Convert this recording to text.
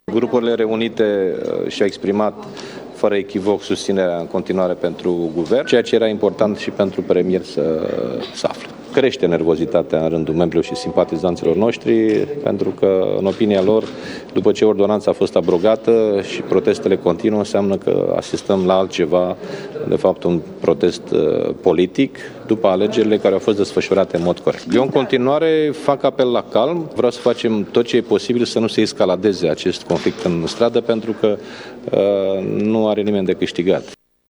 Grupurile reunite și-au exprimat fără echivoc susținerea în continuare pentru guvern, ceea ce era important și pentru premier să afle. Crește nervozitatea în rândul membrilor și simpatizanților noștri, pentru că, în opinia lor, după ce ordonanța a fost abrogată și protestele continuă, înseamnă că asistăm la altceva, de fapt un protest politic, după alegerile care au fost desfășurate în mod corect. Eu, în continuare, fac apel la calm, vreau să facem tot ce e posibil să nu se escaladeze acest conflict în stradă, pentru că nu are nimeni de câștigat.